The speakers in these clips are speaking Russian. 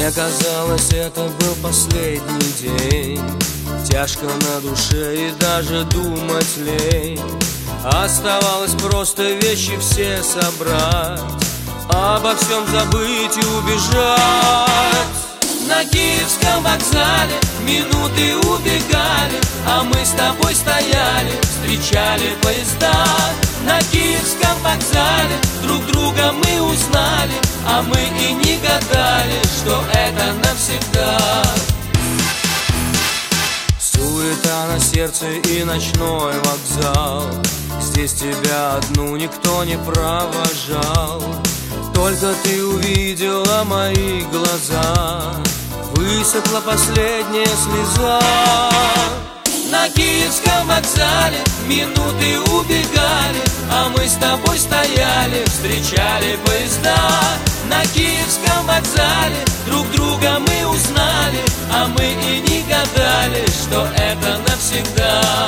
Мне казалось, это был последний день. Тяжко на душе и даже думать лень. Оставалось просто вещи все собрать, обо всем забыть и убежать. На Киевском вокзале минуты убегали, а мы с тобой стояли, встречали поезда. На Киевском вокзале друг друга мы узнали, а мы и не гадали, что это навсегда. Суета на сердце и ночной вокзал. Здесь тебя одну никто не провожал. Только ты увидела мои глаза, высохла последняя слеза. На Киевском вокзале минуты убегали, а мы с тобой стояли, встречали поезда. На Киевском вокзале друг друга мы узнали, а мы и не гадали, что это навсегда.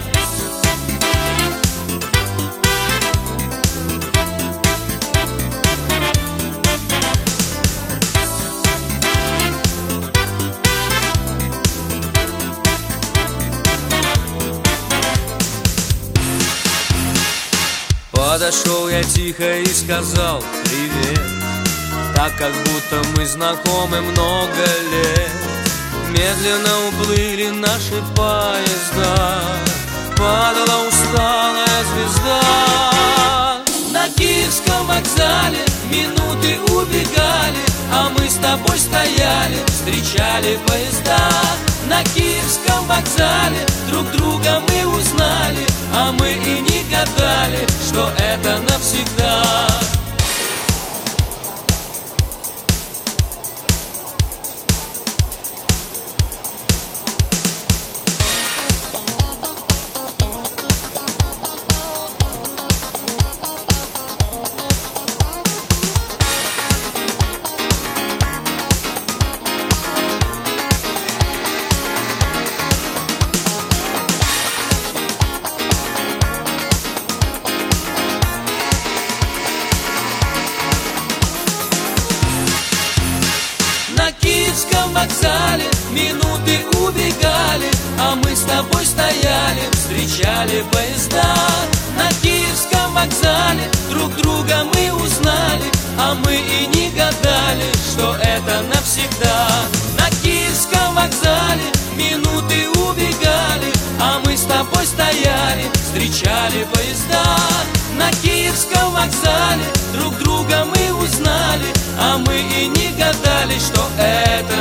Подошел я тихо и сказал привет, так как будто мы знакомы много лет. Медленно уплыли наши поезда, падала усталая звезда. На Киевском вокзале минуты убегали, а мы с тобой стояли, встречали поезда. На Киевском вокзале друг друга мы узнали, а мы и не гадали, что это навсегда. На Киевском вокзале минуты убегали, а мы с тобой стояли, встречали поезда. На Киевском вокзале друг друга мы узнали, а мы и не гадали, что это навсегда. На Киевском вокзале минуты убегали, а мы с тобой стояли, встречали поезда. На Киевском вокзале друг друга мы узнали, а мы и не гадали, что это